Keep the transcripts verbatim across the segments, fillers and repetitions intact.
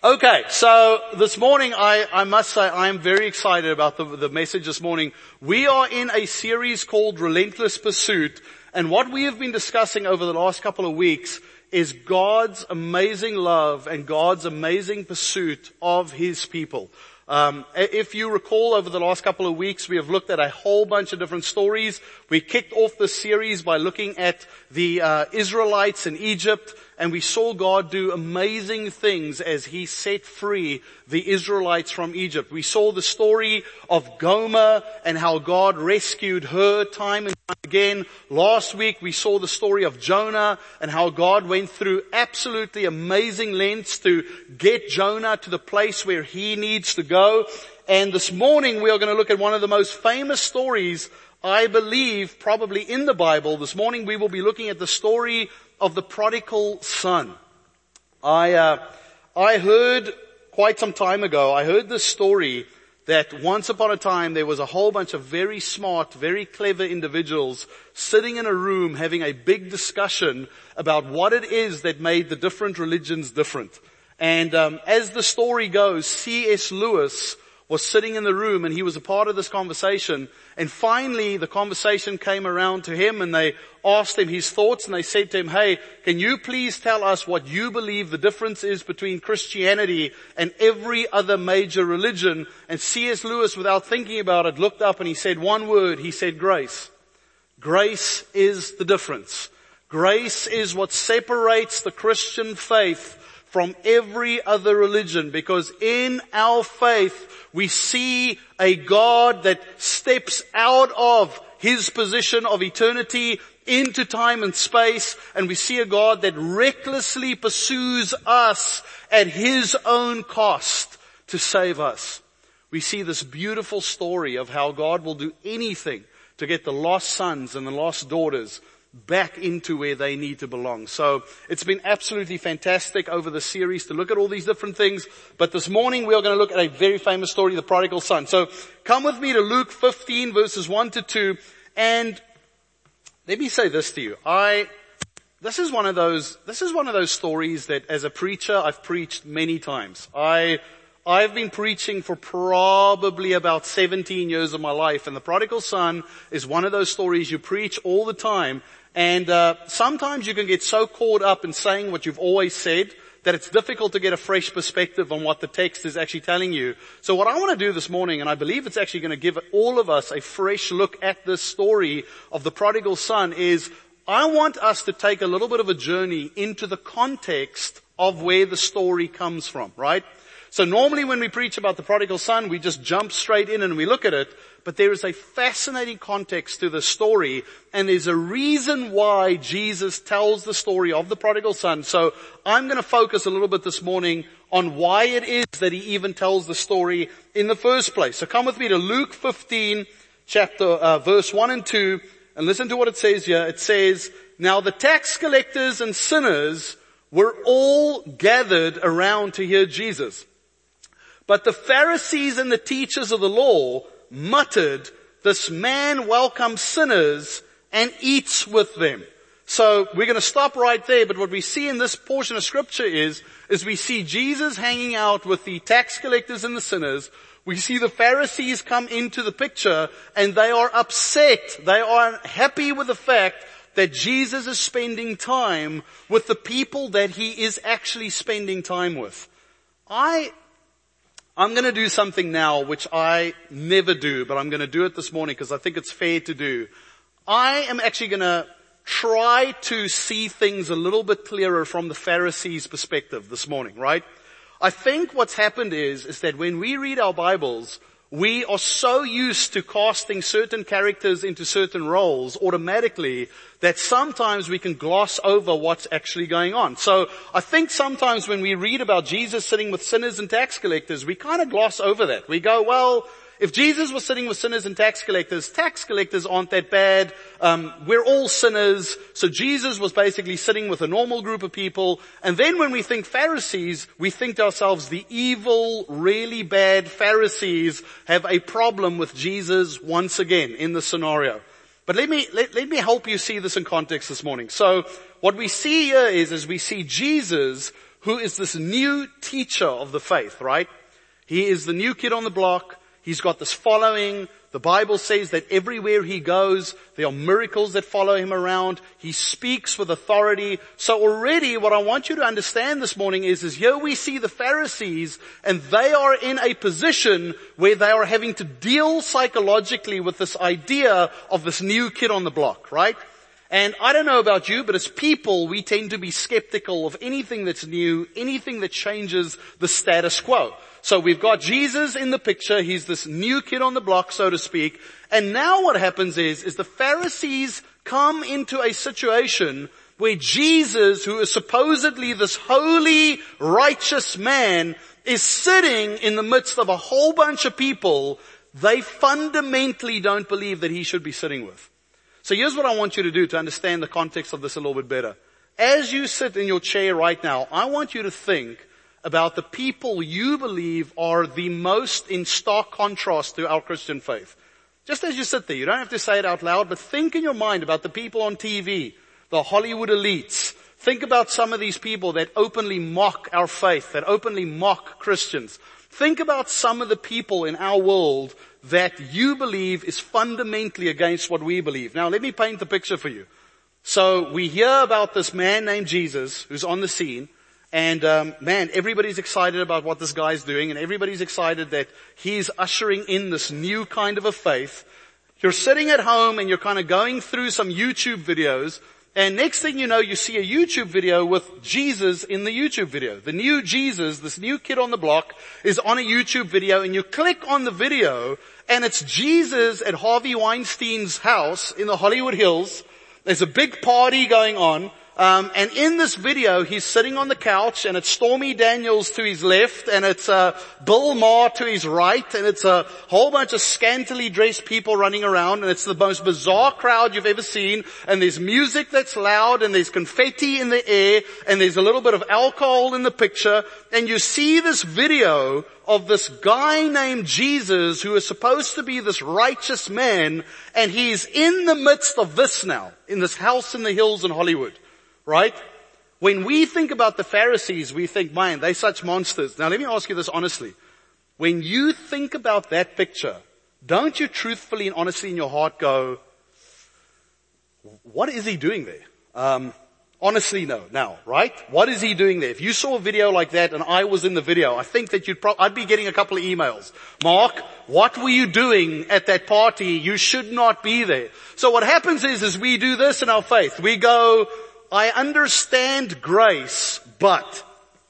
Okay, so this morning I, I must say I am very excited about the, the message this morning. We are in a series called Relentless Pursuit, and what we have been discussing over the last couple of weeks is God's amazing love and God's amazing pursuit of His people. Um, if you recall, over the last couple of weeks, we have looked at a whole bunch of different stories. We kicked off this series by looking at the uh, Israelites in Egypt, and we saw God do amazing things as He set free the Israelites from Egypt. We saw the story of Gomer and how God rescued her time and time again. Last week we saw the story of Jonah and how God went through absolutely amazing lengths to get Jonah to the place where he needs to go. And this morning we are going to look at one of the most famous stories, I believe, probably in the Bible. This morning we will be looking at the story of the prodigal son. I, uh, I heard quite some time ago, I heard this story that once upon a time there was a whole bunch of very smart, very clever individuals sitting in a room having a big discussion about what it is that made the different religions different. And um, as the story goes, C S Lewis was sitting in the room and he was a part of this conversation. And finally the conversation came around to him and they asked him his thoughts and they said to him, hey, can you please tell us what you believe the difference is between Christianity and every other major religion? And C S Lewis, without thinking about it, looked up and he said one word. He said grace. Grace is the difference. Grace is what separates the Christian faith from every other religion, because in our faith we see a God that steps out of His position of eternity into time and space, and we see a God that recklessly pursues us at His own cost to save us. We see this beautiful story of how God will do anything to get the lost sons and the lost daughters back into where they need to belong. So it's been absolutely fantastic over the series to look at all these different things. But this morning we are going to look at a very famous story, the prodigal son. So come with me to Luke fifteen verses one to two. And let me say this to you. I, this is one of those, this is one of those stories that as a preacher I've preached many times. I, I've been preaching for probably about seventeen years of my life, and the prodigal son is one of those stories you preach all the time. And uh, sometimes you can get so caught up in saying what you've always said that it's difficult to get a fresh perspective on what the text is actually telling you. So what I want to do this morning, and I believe it's actually going to give all of us a fresh look at this story of the prodigal son, is I want us to take a little bit of a journey into the context of where the story comes from, right? So normally when we preach about the prodigal son, we just jump straight in and we look at it. But there is a fascinating context to the story, and there's a reason why Jesus tells the story of the prodigal son. So I'm going to focus a little bit this morning on why it is that he even tells the story in the first place. So come with me to Luke fifteen, chapter, uh, verse one and two, and listen to what it says here. It says, now the tax collectors and sinners were all gathered around to hear Jesus. But the Pharisees and the teachers of the law muttered, this man welcomes sinners and eats with them. So we're going to stop right there, but what we see in this portion of scripture is, is we see Jesus hanging out with the tax collectors and the sinners. We see the Pharisees come into the picture and they are upset. They are happy with the fact that Jesus is spending time with the people that He is actually spending time with. I I'm going to do something now which I never do, but I'm going to do it this morning because I think it's fair to do. I am actually going to try to see things a little bit clearer from the Pharisees' perspective this morning, right? I think what's happened is, is that when we read our Bibles, we are so used to casting certain characters into certain roles automatically that sometimes we can gloss over what's actually going on. So I think sometimes when we read about Jesus sitting with sinners and tax collectors, we kind of gloss over that. We go, well, if Jesus was sitting with sinners and tax collectors, tax collectors aren't that bad. Um, we're all sinners. So Jesus was basically sitting with a normal group of people. And then when we think Pharisees, we think to ourselves, the evil, really bad Pharisees have a problem with Jesus once again in the scenario. But let me, let, let me help you see this in context this morning. So what we see here is, is we see Jesus who is this new teacher of the faith, right? He is the new kid on the block. He's got this following. The Bible says that everywhere he goes, there are miracles that follow him around. He speaks with authority. So already what I want you to understand this morning is, is here we see the Pharisees, and they are in a position where they are having to deal psychologically with this idea of this new kid on the block, right? And I don't know about you, but as people, we tend to be skeptical of anything that's new, anything that changes the status quo. So we've got Jesus in the picture. He's this new kid on the block, so to speak. And now what happens is, is the Pharisees come into a situation where Jesus, who is supposedly this holy, righteous man, is sitting in the midst of a whole bunch of people they fundamentally don't believe that he should be sitting with. So here's what I want you to do to understand the context of this a little bit better. As you sit in your chair right now, I want you to think about the people you believe are the most in stark contrast to our Christian faith. Just as you sit there, you don't have to say it out loud, but think in your mind about the people on T V, the Hollywood elites. Think about some of these people that openly mock our faith, that openly mock Christians. Think about some of the people in our world that you believe is fundamentally against what we believe. Now let me paint the picture for you. So we hear about this man named Jesus who's on the scene. And um, man, everybody's excited about what this guy's doing, and everybody's excited that he's ushering in this new kind of a faith. You're sitting at home and you're kind of going through some YouTube videos, and next thing you know, you see a YouTube video with Jesus in the YouTube video. The new Jesus, this new kid on the block, is on a YouTube video, and you click on the video, and it's Jesus at Harvey Weinstein's house in the Hollywood Hills. There's a big party going on. Um, and in this video, he's sitting on the couch, and it's Stormy Daniels to his left, and it's uh, Bill Maher to his right, and it's a whole bunch of scantily dressed people running around, and it's the most bizarre crowd you've ever seen, and there's music that's loud, and there's confetti in the air, and there's a little bit of alcohol in the picture, and you see this video of this guy named Jesus who is supposed to be this righteous man, and he's in the midst of this now, in this house in the hills in Hollywood. Right? When we think about the Pharisees, we think, man, they're such monsters. Now let me ask you this honestly. When you think about that picture, don't you truthfully and honestly in your heart go, what is he doing there? Um, honestly, no. Now, right? What is he doing there? If you saw a video like that and I was in the video, I think that you'd pro- I'd be getting a couple of emails. Mark, what were you doing at that party? You should not be there. So what happens is, is we do this in our faith. We go, I understand grace, but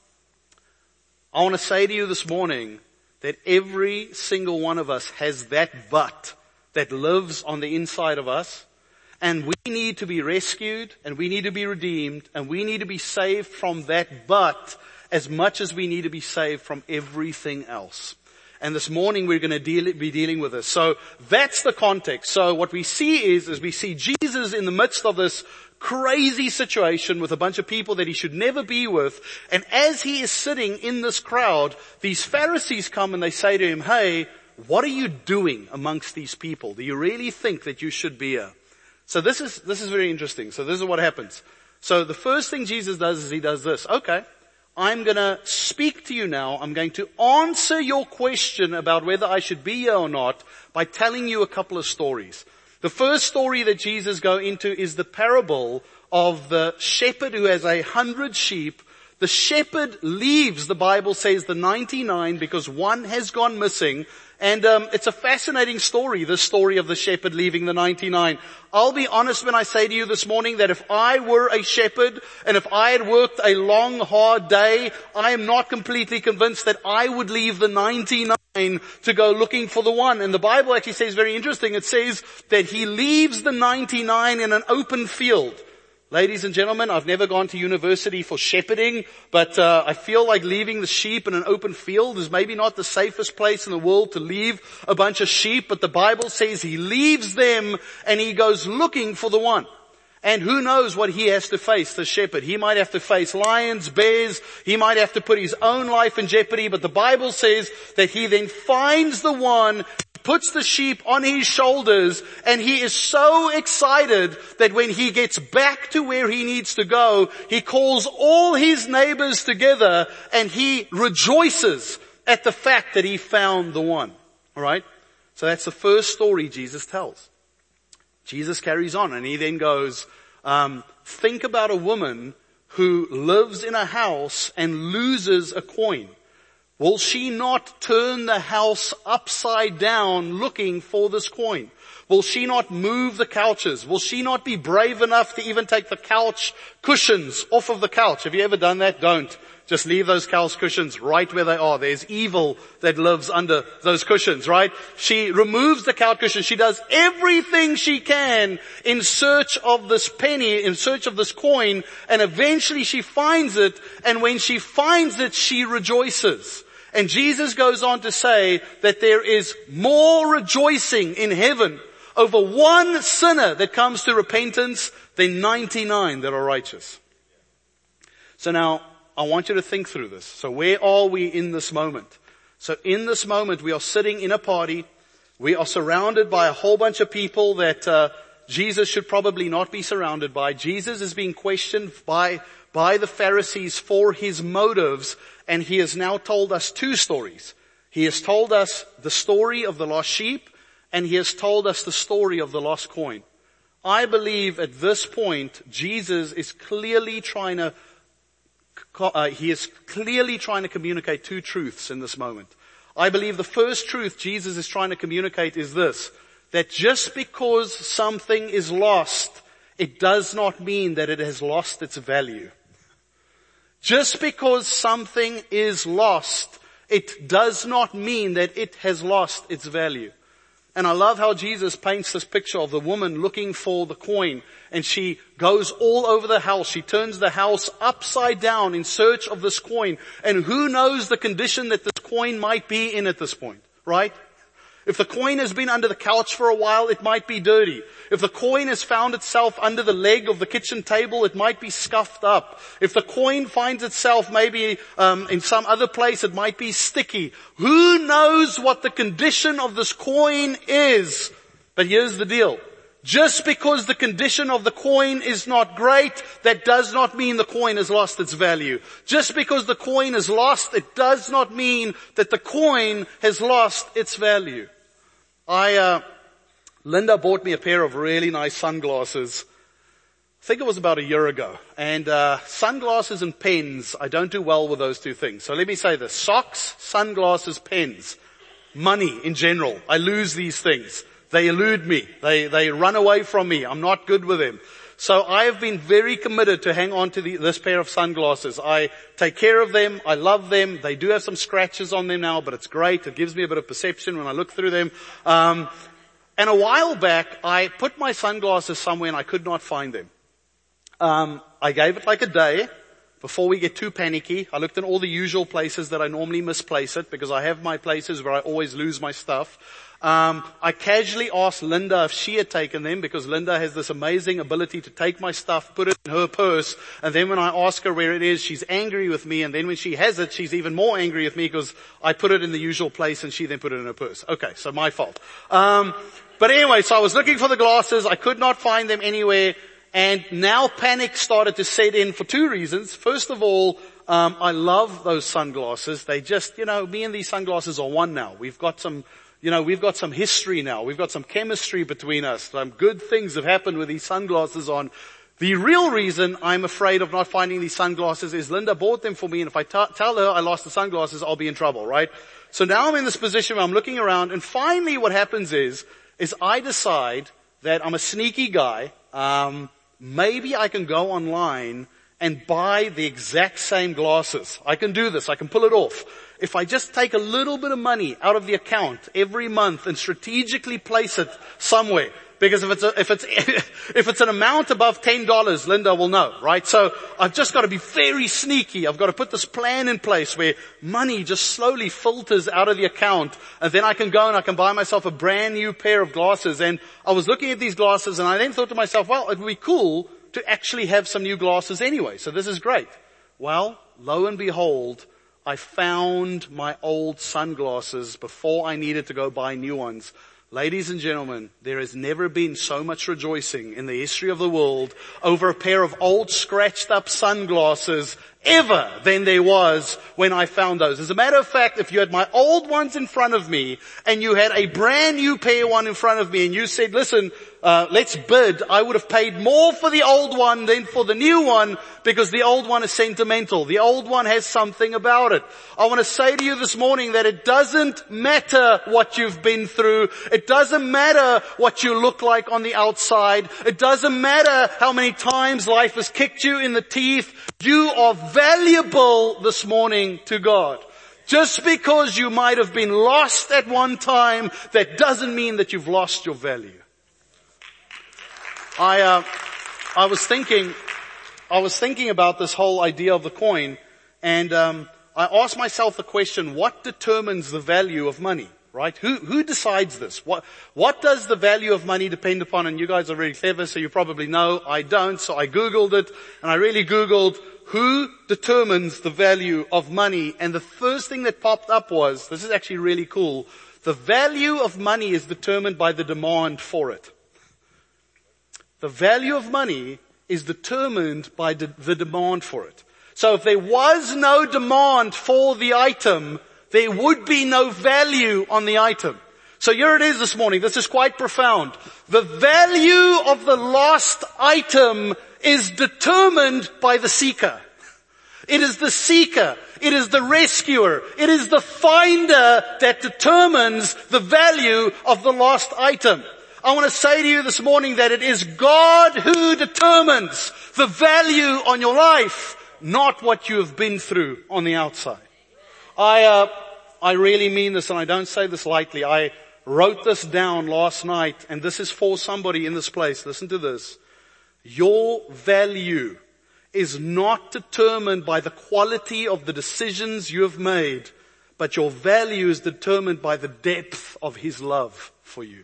I want to say to you this morning that every single one of us has that but that lives on the inside of us, and we need to be rescued, and we need to be redeemed, and we need to be saved from that but as much as we need to be saved from everything else. And this morning we're going to deal, be dealing with this. So that's the context. So what we see is, is we see Jesus in the midst of this crazy situation with a bunch of people that he should never be with. And as he is sitting in this crowd, these Pharisees come and they say to him, hey, what are you doing amongst these people? Do you really think that you should be here? So this is, this is very interesting. So this is what happens. So the first thing Jesus does is he does this. Okay, I'm going to speak to you now. I'm going to answer your question about whether I should be here or not by telling you a couple of stories. The first story that Jesus goes into is the parable of the shepherd who has a hundred sheep. The shepherd leaves, the Bible says, the ninety-nine because one has gone missing. And um, it's a fascinating story, this story of the shepherd leaving the ninety-nine. I'll be honest when I say to you this morning that if I were a shepherd and if I had worked a long, hard day, I am not completely convinced that I would leave the ninety-nine to go looking for the one. And the Bible actually says very interesting. It says that he leaves the ninety-nine in an open field. Ladies and gentlemen, I've never gone to university for shepherding, but uh, I feel like leaving the sheep in an open field is maybe not the safest place in the world to leave a bunch of sheep, but the Bible says he leaves them and he goes looking for the one. And who knows what he has to face, the shepherd. He might have to face lions, bears, he might have to put his own life in jeopardy, but the Bible says that he then finds the one, puts the sheep on his shoulders, and he is so excited that when he gets back to where he needs to go, he calls all his neighbors together and he rejoices at the fact that he found the one. Alright? So that's the first story Jesus tells. Jesus carries on and he then goes, um, think about a woman who lives in a house and loses a coin. Will she not turn the house upside down looking for this coin? Will she not move the couches? Will she not be brave enough to even take the couch cushions off of the couch? Have you ever done that? Don't. Just leave those couch cushions right where they are. There's evil that lives under those cushions, right? She removes the couch cushion. She does everything she can in search of this penny, in search of this coin, and eventually she finds it, and when she finds it, she rejoices. And Jesus goes on to say that there is more rejoicing in heaven over one sinner that comes to repentance than ninety-nine that are righteous. So now, I want you to think through this. So where are we in this moment? So in this moment, we are sitting in a party. We are surrounded by a whole bunch of people that uh, Jesus should probably not be surrounded by. Jesus is being questioned by, by the Pharisees for his motives, and he has now told us two stories. He has told us the story of the lost sheep, and he has told us the story of the lost coin. I believe at this point, Jesus is clearly trying to Uh, he is clearly trying to communicate two truths in this moment. I believe the first truth Jesus is trying to communicate is this, that just because something is lost, it does not mean that it has lost its value. Just because something is lost, it does not mean that it has lost its value. And I love how Jesus paints this picture of the woman looking for the coin, and she goes all over the house. She turns the house upside down in search of this coin. And who knows the condition that this coin might be in at this point, right? If the coin has been under the couch for a while, it might be dirty. If the coin has found itself under the leg of the kitchen table, it might be scuffed up. If the coin finds itself maybe um, in some other place, it might be sticky. Who knows what the condition of this coin is? But here's the deal. Just because the condition of the coin is not great, that does not mean the coin has lost its value. Just because the coin is lost, it does not mean that the coin has lost its value. I, uh, Linda bought me a pair of really nice sunglasses. I think it was about a year ago. And, uh, sunglasses and pens, I don't do well with those two things. So let me say this. Socks, sunglasses, pens. Money in general. I lose these things. They elude me. They, they run away from me. I'm not good with them. So I have been very committed to hang on to the, this pair of sunglasses. I take care of them. I love them. They do have some scratches on them now, but it's great. It gives me a bit of perception when I look through them. Um, and a while back, I put my sunglasses somewhere and I could not find them. Um, I gave it like a day before we get too panicky. I looked in all the usual places that I normally misplace it because I have my places where I always lose my stuff. Um, I casually asked Linda if she had taken them because Linda has this amazing ability to take my stuff, put it in her purse, and then when I ask her where it is, she's angry with me, and then when she has it, she's even more angry with me because I put it in the usual place and she then put it in her purse. Okay, so my fault. Um, but anyway, so I was looking for the glasses. I could not find them anywhere, and now panic started to set in for two reasons. First of all, um, I love those sunglasses. They just, you know, me and these sunglasses are one now. We've got some You know, we've got some history now. We've got some chemistry between us. Some good things have happened with these sunglasses on. The real reason I'm afraid of not finding these sunglasses is Linda bought them for me, and if I t- tell her I lost the sunglasses, I'll be in trouble, right? So now I'm in this position where I'm looking around, and finally what happens is, is I decide that I'm a sneaky guy. Um, maybe I can go online and buy the exact same glasses. I can do this. I can pull it off. If I just take a little bit of money out of the account every month and strategically place it somewhere, because if it's a, if it's if it's an amount above ten dollars, Linda will know, right? So I've just got to be very sneaky. I've got to put this plan in place where money just slowly filters out of the account, and then I can go and I can buy myself a brand new pair of glasses. And I was looking at these glasses, and I then thought to myself, well, it would be cool to actually have some new glasses anyway. So this is great. Well, lo and behold, I found my old sunglasses before I needed to go buy new ones. Ladies and gentlemen, there has never been so much rejoicing in the history of the world over a pair of old scratched up sunglasses ever than there was when I found those. As a matter of fact, if you had my old ones in front of me and you had a brand new pair one in front of me and you said, listen, uh, let's bid, I would have paid more for the old one than for the new one because the old one is sentimental. The old one has something about it. I want to say to you this morning that it doesn't matter what you've been through. It doesn't matter what you look like on the outside. It doesn't matter how many times life has kicked you in the teeth. You are valuable this morning to God. Just because you might have been lost at one time, that doesn't mean that you've lost your value. I, uh, I was thinking, I was thinking about this whole idea of the coin, and um, I asked myself the question: what determines the value of money? Right? Who, who decides this? What, what does the value of money depend upon? And you guys are really clever, so you probably know. I don't, so I Googled it, and I really Googled who determines the value of money. And the first thing that popped up was, this is actually really cool, the value of money is determined by the demand for it. The value of money is determined by the, the demand for it. So if there was no demand for the item, there would be no value on the item. So here it is this morning. This is quite profound. The value of the lost item is determined by the seeker. It is the seeker. It is the rescuer. It is the finder that determines the value of the lost item. I want to say to you this morning that it is God who determines the value on your life, not what you have been through on the outside. I, uh, I really mean this, and I don't say this lightly. I wrote this down last night, and this is for somebody in this place. Listen to this. Your value is not determined by the quality of the decisions you have made, but your value is determined by the depth of His love for you.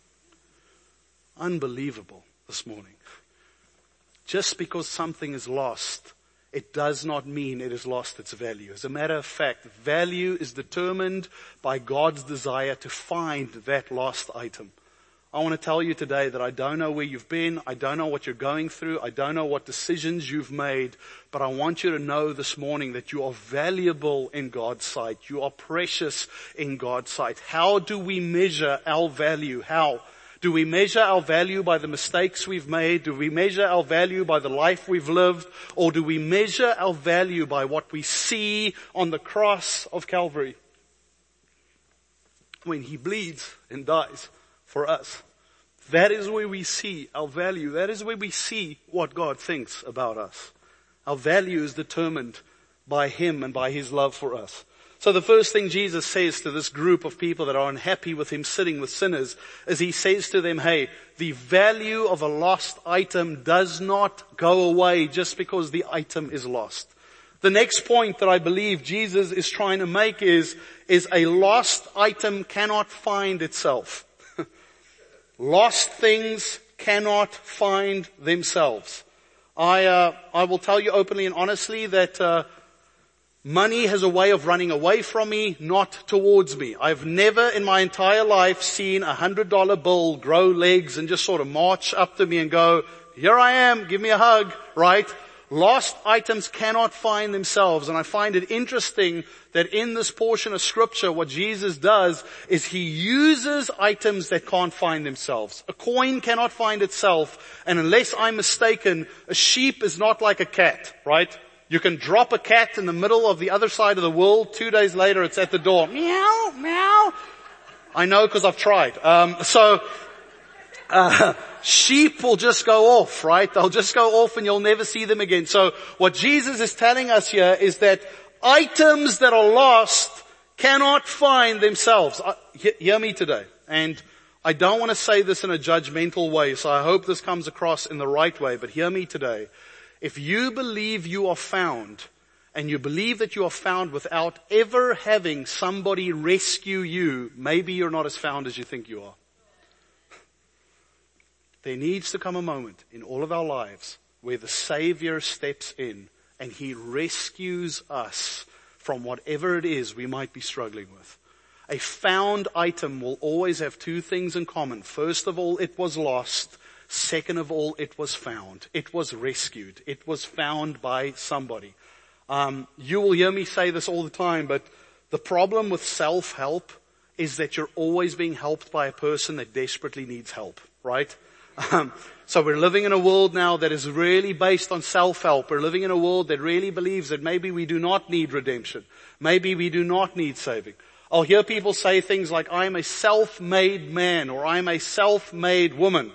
Unbelievable this morning. Just because something is lost, it does not mean it has lost its value. As a matter of fact, value is determined by God's desire to find that lost item. I want to tell you today that I don't know where you've been. I don't know what you're going through. I don't know what decisions you've made. But I want you to know this morning that you are valuable in God's sight. You are precious in God's sight. How do we measure our value? How? Do we measure our value by the mistakes we've made? Do we measure our value by the life we've lived? Or do we measure our value by what we see on the cross of Calvary when He bleeds and dies for us? That is where we see our value. That is where we see what God thinks about us. Our value is determined by Him and by His love for us. So the first thing Jesus says to this group of people that are unhappy with Him sitting with sinners is He says to them, hey, the value of a lost item does not go away just because the item is lost. The next point that I believe Jesus is trying to make is, is a lost item cannot find itself. Lost things cannot find themselves. I, uh, I will tell you openly and honestly that, uh, money has a way of running away from me, not towards me. I've never in my entire life seen a hundred dollar bill grow legs and just sort of march up to me and go, here I am, give me a hug, right? Lost items cannot find themselves. And I find it interesting that in this portion of scripture, what Jesus does is He uses items that can't find themselves. A coin cannot find itself. And unless I'm mistaken, a sheep is not like a cat, right? You can drop a cat in the middle of the other side of the world. Two days later, it's at the door. Meow, meow. I know because I've tried. Um, so, uh, sheep will just go off, right? They'll just go off and you'll never see them again. So what Jesus is telling us here is that items that are lost cannot find themselves. Uh, he- hear me today. And I don't want to say this in a judgmental way, so I hope this comes across in the right way, but hear me today. If you believe you are found, and you believe that you are found without ever having somebody rescue you, maybe you're not as found as you think you are. There needs to come a moment in all of our lives where the Savior steps in and He rescues us from whatever it is we might be struggling with. A found item will always have two things in common. First of all, it was lost. Second of all, it was found. It was rescued. It was found by somebody. Um, you will hear me say this all the time, but the problem with self-help is that you're always being helped by a person that desperately needs help, right? Um, so we're living in a world now that is really based on self-help. We're living in a world that really believes that maybe we do not need redemption. Maybe we do not need saving. I'll hear people say things like, I am a self-made man, or I am a self-made woman.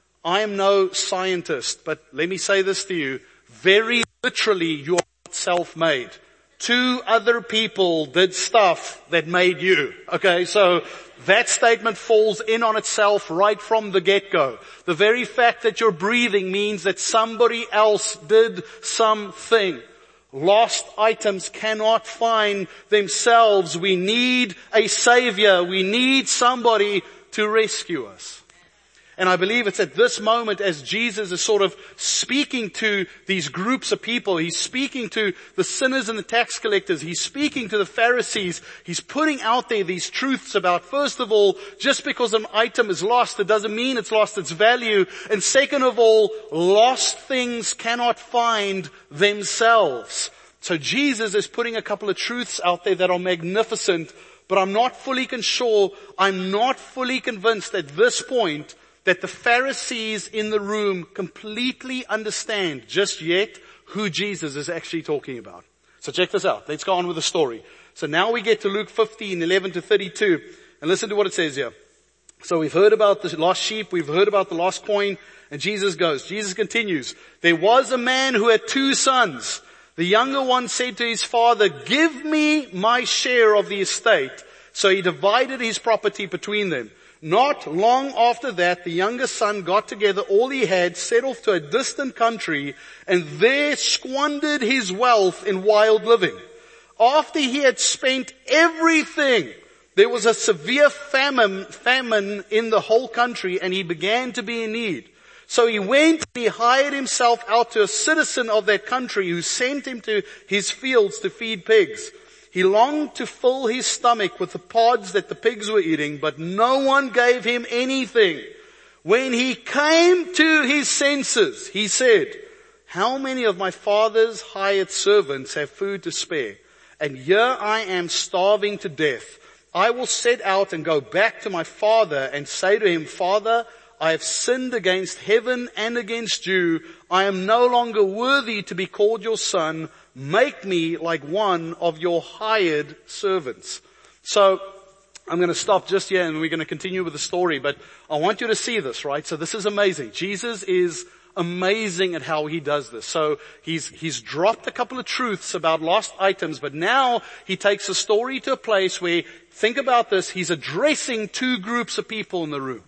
I am no scientist, but let me say this to you. Very literally, you are not self-made. Two other people did stuff that made you. Okay, so that statement falls in on itself right from the get-go. The very fact that you're breathing means that somebody else did something. Lost items cannot find themselves. We need a savior. We need somebody to rescue us. And I believe it's at this moment as Jesus is sort of speaking to these groups of people. He's speaking to the sinners and the tax collectors. He's speaking to the Pharisees. He's putting out there these truths about, first of all, just because an item is lost, it doesn't mean it's lost its value. And second of all, lost things cannot find themselves. So Jesus is putting a couple of truths out there that are magnificent, but I'm not fully sure, I'm not fully convinced at this point that the Pharisees in the room completely understand just yet who Jesus is actually talking about. So check this out. Let's go on with the story. So now we get to Luke fifteen, eleven to thirty-two. And listen to what it says here. So we've heard about the lost sheep. We've heard about the lost coin. And Jesus goes. Jesus continues. There was a man who had two sons. The younger one said to his father, give me my share of the estate. So he divided his property between them. Not long after that, the younger son got together all he had, set off to a distant country, and there squandered his wealth in wild living. After he had spent everything, there was a severe famine, famine in the whole country, and he began to be in need. So he went and he hired himself out to a citizen of that country who sent him to his fields to feed pigs. He longed to fill his stomach with the pods that the pigs were eating, but no one gave him anything. When he came to his senses, he said, how many of my father's hired servants have food to spare? And here I am starving to death. I will set out and go back to my father and say to him, Father, I have sinned against heaven and against you. I am no longer worthy to be called your son. Make me like one of your hired servants. So I'm going to stop just here and we're going to continue with the story, but I want you to see this, right? So this is amazing. Jesus is amazing at how he does this. So he's, he's dropped a couple of truths about lost items, but now he takes a story to a place where, think about this, he's addressing two groups of people in the room.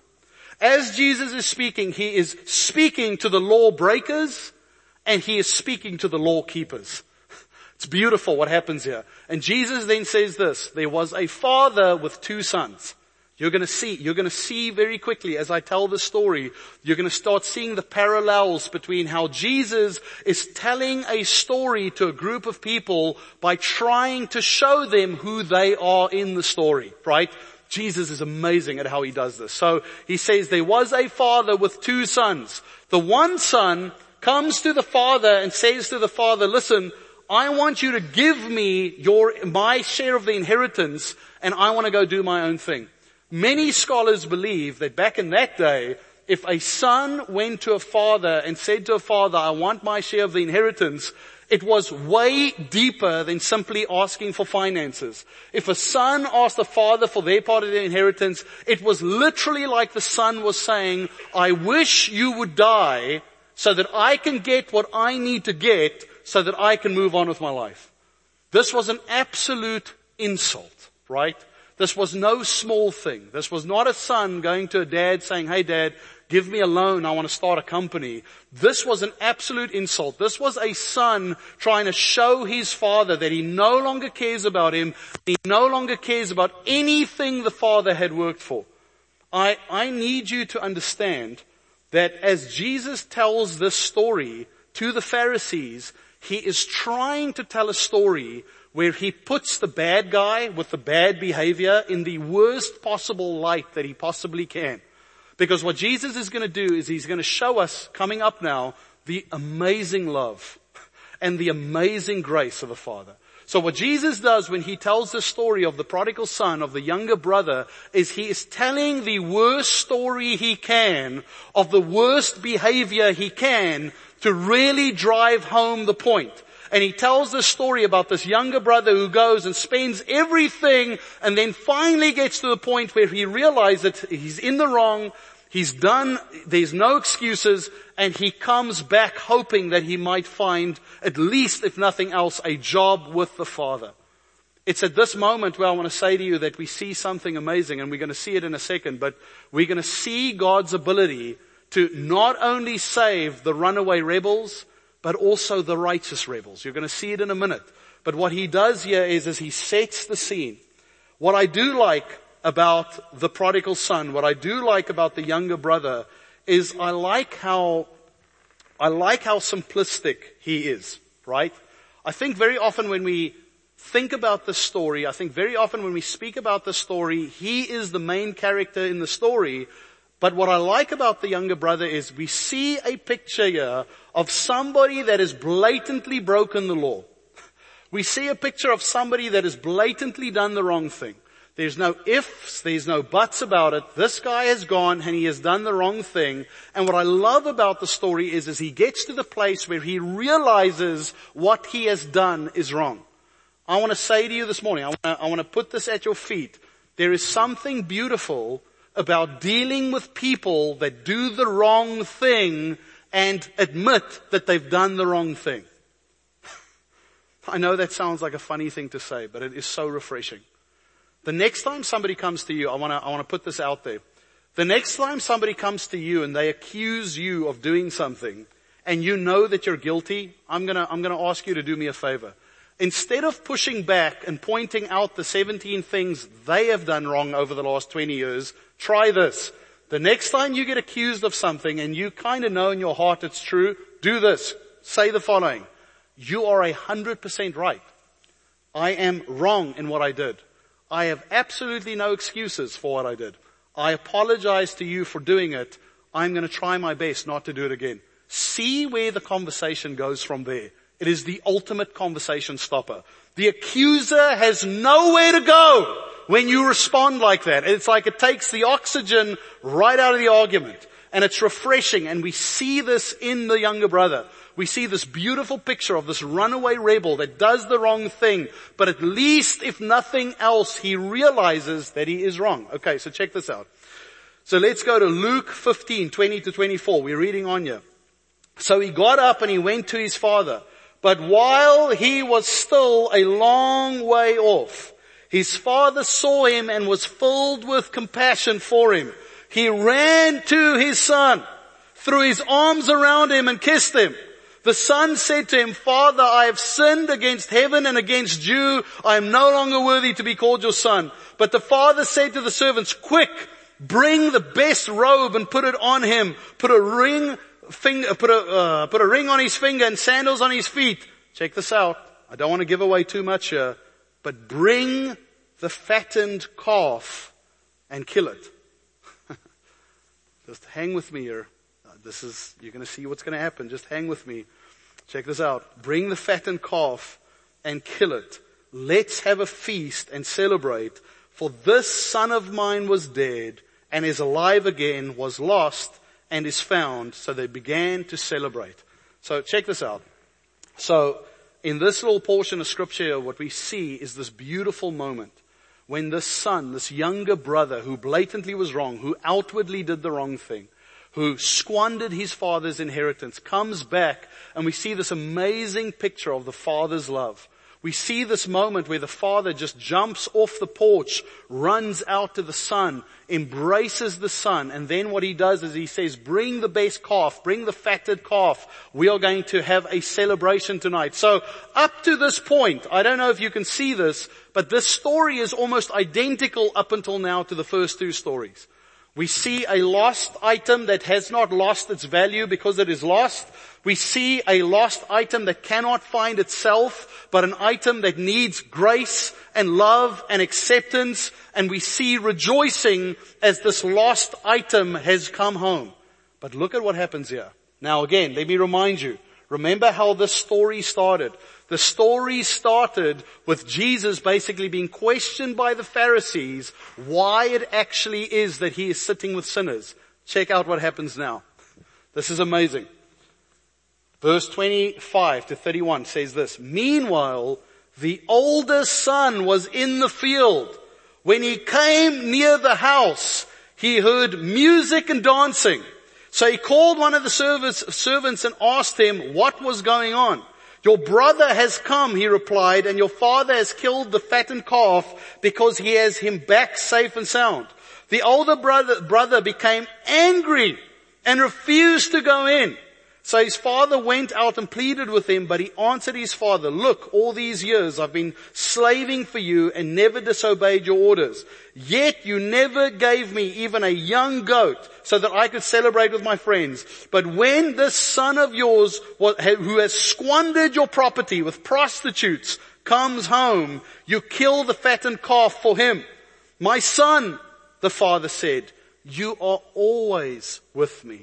As Jesus is speaking, he is speaking to the law breakers and he is speaking to the law keepers. It's beautiful what happens here. And Jesus then says this, there was a father with two sons. You're going to see, you're going to see very quickly as I tell the story, you're going to start seeing the parallels between how Jesus is telling a story to a group of people by trying to show them who they are in the story, right? Jesus is amazing at how he does this. So he says there was a father with two sons. The one son comes to the father and says to the father, listen, I want you to give me your, my share of the inheritance and I want to go do my own thing. Many scholars believe that back in that day, if a son went to a father and said to a father, I want my share of the inheritance, it was way deeper than simply asking for finances. If a son asked a father for their part of the inheritance, it was literally like the son was saying, I wish you would die so that I can get what I need to get so that I can move on with my life. This was an absolute insult, right? This was no small thing. This was not a son going to a dad saying, hey dad, give me a loan, I want to start a company. This was an absolute insult. This was a son trying to show his father that he no longer cares about him. He no longer cares about anything the father had worked for. I, I need you to understand that as Jesus tells this story to the Pharisees, he is trying to tell a story where he puts the bad guy with the bad behavior in the worst possible light that he possibly can. Because what Jesus is going to do is he's going to show us, coming up now, the amazing love and the amazing grace of a Father. So what Jesus does when he tells the story of the prodigal son, of the younger brother, is he is telling the worst story he can of the worst behavior he can to really drive home the point. And he tells the story about this younger brother who goes and spends everything and then finally gets to the point where he realizes that he's in the wrong, he's done, there's no excuses, and he comes back hoping that he might find, at least if nothing else, a job with the Father. It's at this moment where I want to say to you that we see something amazing, and we're going to see it in a second, but we're going to see God's ability to not only save the runaway rebels, but also the righteous rebels. You're going to see it in a minute. But what he does here is, is he sets the scene. What I do like about the prodigal son, what I do like about the younger brother, is I like how, I like how simplistic he is, right? I think very often when we think about the story, I think very often when we speak about the story, he is the main character in the story. But what I like about the younger brother is we see a picture here of somebody that has blatantly broken the law. We see a picture of somebody that has blatantly done the wrong thing. There's no ifs, there's no buts about it. This guy has gone and he has done the wrong thing. And what I love about the story is, is he gets to the place where he realizes what he has done is wrong. I want to say to you this morning, I want to, I want to put this at your feet. There is something beautiful about dealing with people that do the wrong thing and admit that they've done the wrong thing. I know that sounds like a funny thing to say, but it is so refreshing. The next time somebody comes to you, I want to, I want to put this out there. The next time somebody comes to you and they accuse you of doing something and you know that you're guilty, I'm going to, I'm going to ask you to do me a favor. Instead of pushing back and pointing out the seventeen things they have done wrong over the last twenty years, try this. The next time you get accused of something and you kind of know in your heart it's true, do this. Say the following. You are a hundred percent right. I am wrong in what I did. I have absolutely no excuses for what I did. I apologize to you for doing it. I'm going to try my best not to do it again. See where the conversation goes from there. It is the ultimate conversation stopper. The accuser has nowhere to go when you respond like that. It's like it takes the oxygen right out of the argument. And it's refreshing. And we see this in the younger brother. We see this beautiful picture of this runaway rebel that does the wrong thing. But at least, if nothing else, he realizes that he is wrong. Okay, so check this out. So let's go to Luke fifteen, twenty to twenty-four. We're reading on here. So he got up and he went to his father. But while he was still a long way off, his father saw him and was filled with compassion for him. He ran to his son, threw his arms around him and kissed him. The son said to him, Father, I have sinned against heaven and against you. I am no longer worthy to be called your son. But the father said to the servants, quick, bring the best robe and put it on him. Put a ring, finger, put a, uh, put a ring on his finger and sandals on his feet. Check this out. I don't want to give away too much here, but bring the fattened calf and kill it. Just hang with me here. This is, you're going to see what's going to happen. Just hang with me. Check this out. Bring the fattened calf and kill it. Let's have a feast and celebrate. For this son of mine was dead and is alive again, was lost and is found. So they began to celebrate. So check this out. So in this little portion of scripture, what we see is this beautiful moment when this son, this younger brother who blatantly was wrong, who outwardly did the wrong thing, who squandered his father's inheritance, comes back and we see this amazing picture of the father's love. We see this moment where the father just jumps off the porch, runs out to the son, embraces the son, and then what he does is he says, bring the best calf, bring the fatted calf. We are going to have a celebration tonight. So up to this point, I don't know if you can see this, but this story is almost identical up until now to the first two stories. We see a lost item that has not lost its value because it is lost. We see a lost item that cannot find itself, but an item that needs grace and love and acceptance. And we see rejoicing as this lost item has come home. But look at what happens here. Now again, let me remind you. Remember how this story started. The story started with Jesus basically being questioned by the Pharisees why it actually is that he is sitting with sinners. Check out what happens now. This is amazing. Verse twenty-five to thirty-one says this. Meanwhile, the older son was in the field. When he came near the house, he heard music and dancing. So he called one of the servants, servants and asked him what was going on. Your brother has come, he replied, and your father has killed the fattened calf because he has him back safe and sound. The older brother, brother became angry and refused to go in. So his father went out and pleaded with him, but he answered his father, look, all these years I've been slaving for you and never disobeyed your orders. Yet you never gave me even a young goat so that I could celebrate with my friends. But when this son of yours who has squandered your property with prostitutes comes home, you kill the fattened calf for him. My son, the father said, you are always with me.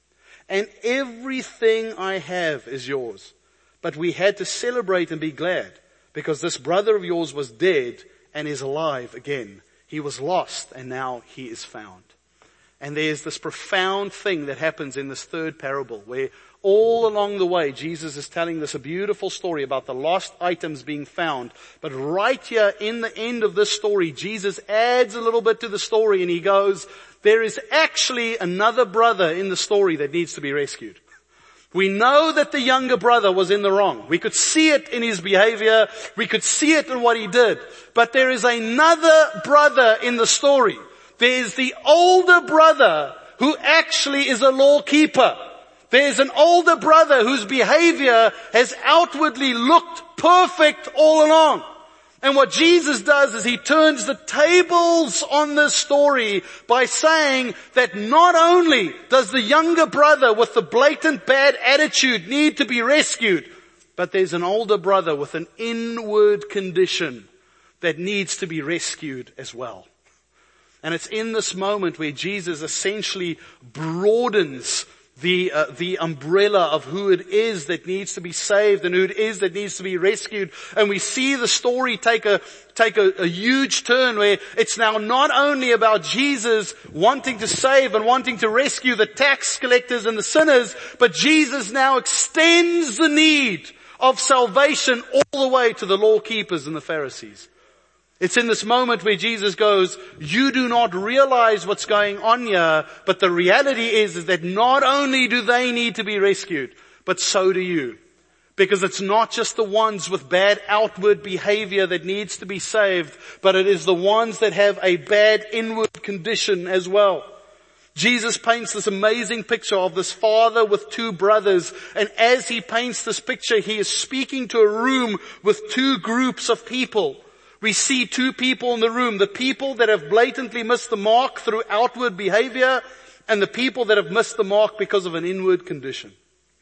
And everything I have is yours. But we had to celebrate and be glad because this brother of yours was dead and is alive again. He was lost and now he is found. And there's this profound thing that happens in this third parable where all along the way Jesus is telling us a beautiful story about the lost items being found. But right here in the end of this story, Jesus adds a little bit to the story and he goes, there is actually another brother in the story that needs to be rescued. We know that the younger brother was in the wrong. We could see it in his behavior. We could see it in what he did. But there is another brother in the story. There is the older brother who actually is a law keeper. There's an older brother whose behavior has outwardly looked perfect all along. And what Jesus does is he turns the tables on this story by saying that not only does the younger brother with the blatant bad attitude need to be rescued, but there's an older brother with an inward condition that needs to be rescued as well. And it's in this moment where Jesus essentially broadens the uh, the umbrella of who it is that needs to be saved and who it is that needs to be rescued. And we see the story take a take a, a huge turn where it's now not only about Jesus wanting to save and wanting to rescue the tax collectors and the sinners, but Jesus now extends the need of salvation all the way to the law keepers and the Pharisees. It's in this moment where Jesus goes, you do not realize what's going on here, but the reality is, is that not only do they need to be rescued, but so do you. Because it's not just the ones with bad outward behavior that needs to be saved, but it is the ones that have a bad inward condition as well. Jesus paints this amazing picture of this father with two brothers, and as he paints this picture, he is speaking to a room with two groups of people. We see two people in the room, the people that have blatantly missed the mark through outward behavior and the people that have missed the mark because of an inward condition.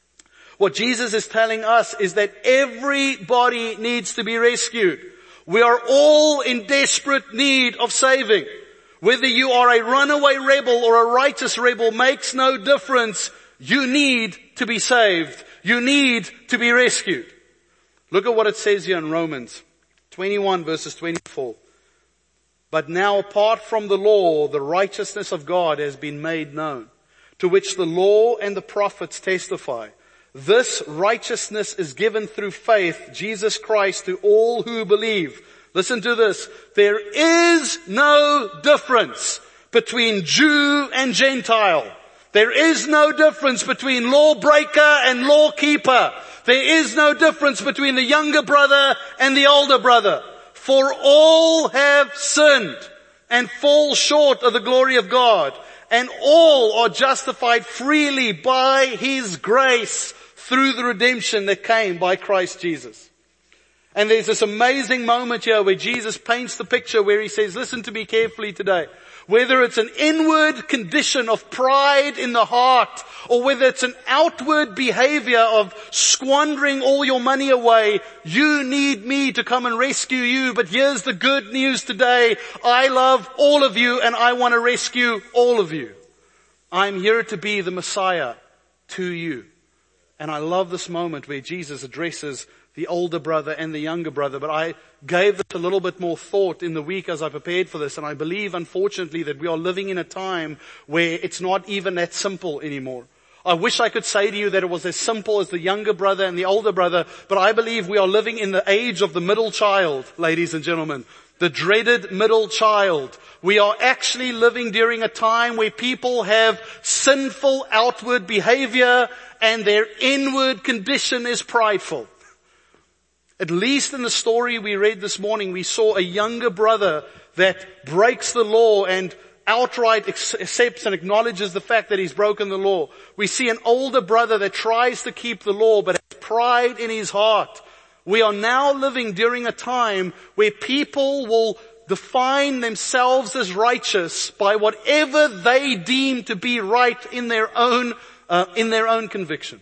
What Jesus is telling us is that everybody needs to be rescued. We are all in desperate need of saving. Whether you are a runaway rebel or a righteous rebel makes no difference. You need to be saved. You need to be rescued. Look at what it says here in Romans twenty-one verses twenty-four. But now apart from the law, the righteousness of God has been made known, to which the law and the prophets testify. This righteousness is given through faith, Jesus Christ, to all who believe. Listen to this. There is no difference between Jew and Gentile. There is no difference between lawbreaker and law keeper. There is no difference between the younger brother and the older brother. For all have sinned and fall short of the glory of God. And all are justified freely by His grace through the redemption that came by Christ Jesus. And there's this amazing moment here where Jesus paints the picture where He says, listen to me carefully today. Whether it's an inward condition of pride in the heart, or whether it's an outward behavior of squandering all your money away, you need me to come and rescue you. But here's the good news today. I love all of you and I want to rescue all of you. I'm here to be the Messiah to you. And I love this moment where Jesus addresses the older brother and the younger brother. But I gave this a little bit more thought in the week as I prepared for this. And I believe, unfortunately, that we are living in a time where it's not even that simple anymore. I wish I could say to you that it was as simple as the younger brother and the older brother. But I believe we are living in the age of the middle child, ladies and gentlemen. The dreaded middle child. We are actually living during a time where people have sinful outward behavior and their inward condition is prideful. At least in the story we read this morning, we saw a younger brother that breaks the law and outright accepts and acknowledges the fact that he's broken the law. We see an older brother that tries to keep the law but has pride in his heart. We are now living during a time where people will define themselves as righteous by whatever they deem to be right in their own, uh, in their own conviction.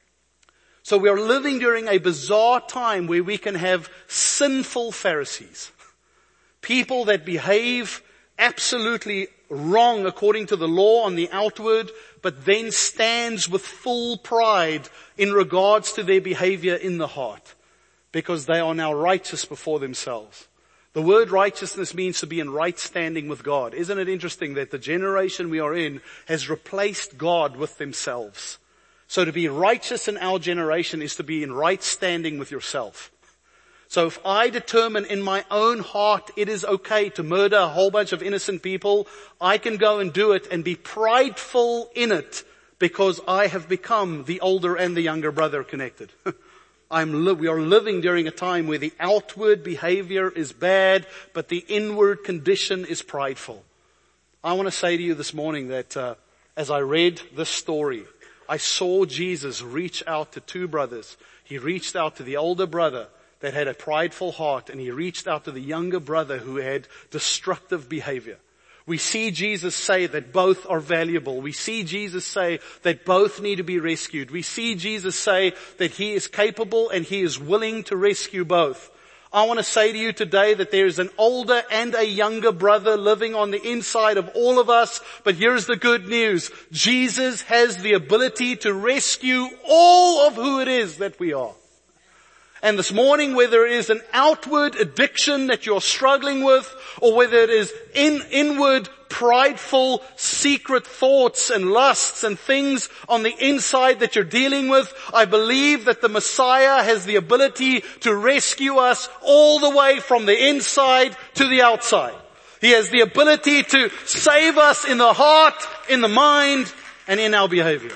So we are living during a bizarre time where we can have sinful Pharisees. People that behave absolutely wrong according to the law on the outward, but then stands with full pride in regards to their behavior in the heart, because they are now righteous before themselves. The word righteousness means to be in right standing with God. Isn't it interesting that the generation we are in has replaced God with themselves? So to be righteous in our generation is to be in right standing with yourself. So if I determine in my own heart it is okay to murder a whole bunch of innocent people, I can go and do it and be prideful in it because I have become the older and the younger brother connected. I'm li- we are living during a time where the outward behavior is bad, but the inward condition is prideful. I want to say to you this morning that uh, as I read this story, I saw Jesus reach out to two brothers. He reached out to the older brother that had a prideful heart, and he reached out to the younger brother who had destructive behavior. We see Jesus say that both are valuable. We see Jesus say that both need to be rescued. We see Jesus say that he is capable and he is willing to rescue both. I want to say to you today that there is an older and a younger brother living on the inside of all of us. But here's the good news. Jesus has the ability to rescue all of who it is that we are. And this morning, whether it is an outward addiction that you're struggling with, or whether it is in, inward, prideful, secret thoughts and lusts and things on the inside that you're dealing with, I believe that the Messiah has the ability to rescue us all the way from the inside to the outside. He has the ability to save us in the heart, in the mind, and in our behavior.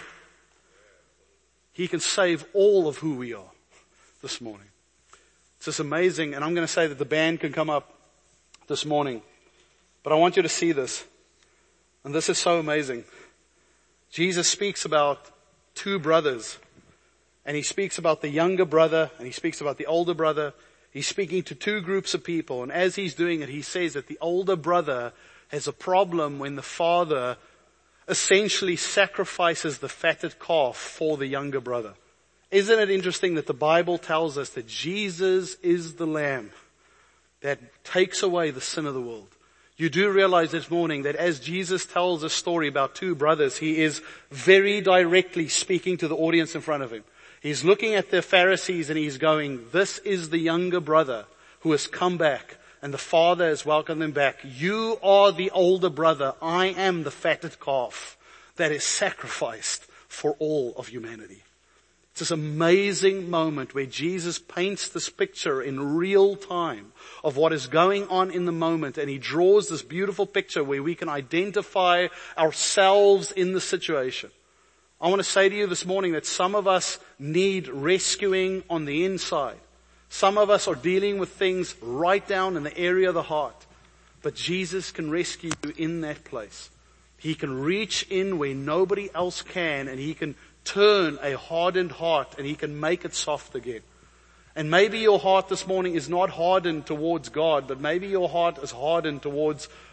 He can save all of who we are this morning. It's just amazing, and I'm going to say that the band can come up this morning. But I want you to see this. And this is so amazing. Jesus speaks about two brothers. And he speaks about the younger brother, and he speaks about the older brother. He's speaking to two groups of people. And as he's doing it, he says that the older brother has a problem when the father essentially sacrifices the fatted calf for the younger brother. Isn't it interesting that the Bible tells us that Jesus is the Lamb that takes away the sin of the world? You do realize this morning that as Jesus tells a story about two brothers, he is very directly speaking to the audience in front of him. He's looking at the Pharisees and he's going, this is the younger brother who has come back, and the father has welcomed them back. You are the older brother. I am the fatted calf that is sacrificed for all of humanity. It's this amazing moment where Jesus paints this picture in real time of what is going on in the moment, and he draws this beautiful picture where we can identify ourselves in the situation. I want to say to you this morning that some of us need rescuing on the inside. Some of us are dealing with things right down in the area of the heart. But Jesus can rescue you in that place. He can reach in where nobody else can, and he can turn a hardened heart and he can make it soft again. And maybe your heart this morning is not hardened towards God, but maybe your heart is hardened towards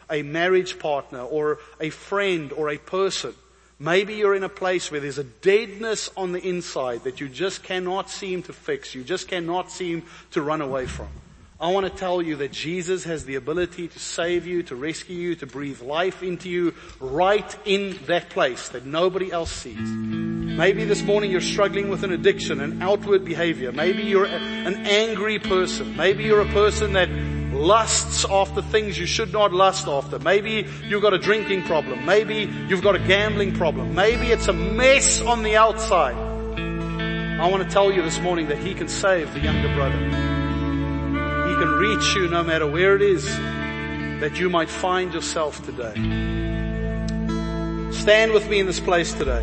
a marriage partner or a friend or a person. Maybe you're in a place where there's a deadness on the inside that you just cannot seem to fix. You just cannot seem to run away from. I want to tell you that Jesus has the ability to save you, to rescue you, to breathe life into you right in that place that nobody else sees. Maybe this morning you're struggling with an addiction, an outward behavior. Maybe you're an angry person. Maybe you're a person that lusts after things you should not lust after. Maybe you've got a drinking problem. Maybe you've got a gambling problem. Maybe it's a mess on the outside. I want to tell you this morning that He can save the younger brother. He can reach you no matter where it is that you might find yourself today. Stand with me in this place today.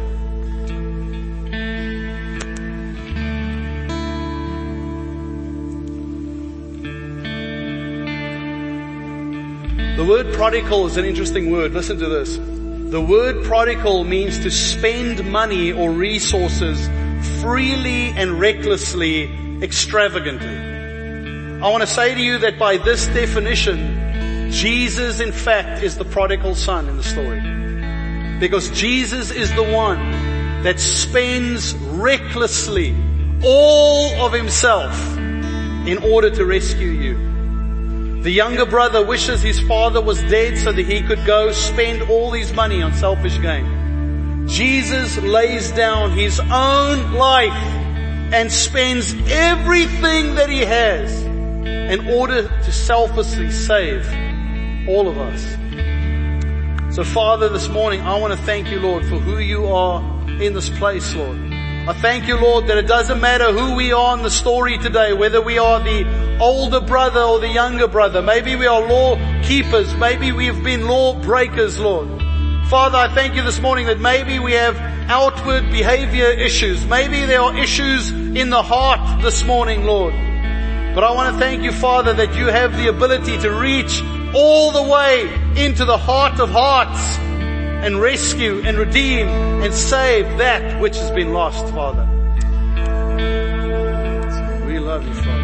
The word prodigal is an interesting word. Listen to this. The word prodigal means to spend money or resources freely and recklessly, extravagantly. I want to say to you that by this definition, Jesus in fact is the prodigal son in the story. Because Jesus is the one that spends recklessly all of Himself in order to rescue you. The younger brother wishes his father was dead so that he could go spend all his money on selfish gain. Jesus lays down His own life and spends everything that He has in order to selflessly save all of us. So Father, this morning I want to thank You, Lord, for who You are in this place, Lord. I thank You, Lord, that it doesn't matter who we are in the story today, whether we are the older brother or the younger brother. Maybe we are law keepers. Maybe we've been law breakers, Lord. Father, I thank You this morning that maybe we have outward behavior issues. Maybe there are issues in the heart this morning, Lord. But I want to thank You, Father, that You have the ability to reach all the way into the heart of hearts and rescue and redeem and save that which has been lost, Father. We love You, Father.